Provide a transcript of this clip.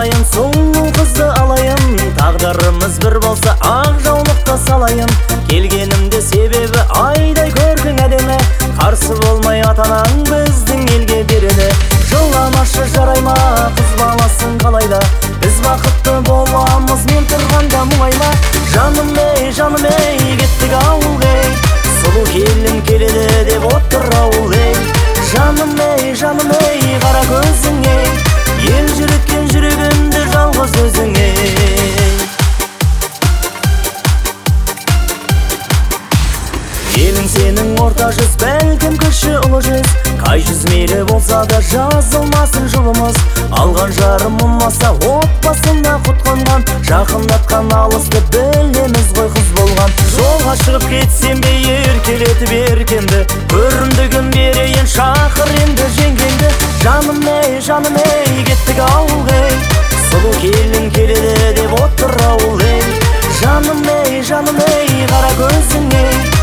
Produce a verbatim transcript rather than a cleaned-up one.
алайын, сұлу қызды алайын. Тағдырымыз бір болса ақ жаулықта салайын. Келгенімде себебі айдай көркің әдемі, қарсы болмай ата-анаң біздің елге береді. Жыламашы жарай ма, қыз баласын қалайда, біз бақытты боламыз мен тұрғанда мұңайма. Жаным ей, жаным ей, кеттік ауыл ей, сұлу келін келеді деп отыр ауыл ей. Жаным ей, жаным ей, қара көзің ей, ел жүреткен жүрегімді жалғыз өзің ей. Келін сенің орта жүз, бәлкім кіші ұлы жүз, қай жүз мейлі болса да жазылмасын жолымыз. Алған жарым ұнмаса отбасында құтқанған, жақындатқан алысты білеміз ғой қыз болған. Жолға шығып кетсем бе еркелетіп еркемді, көрімдігін берейін шақыр енді жеңгеңді. Жаным ей, жаным ей, кеттік ауыл ей, сұлу келін келеді деп отыр ауыл ей. Жаным ей, жаным ей, қара көзің ей,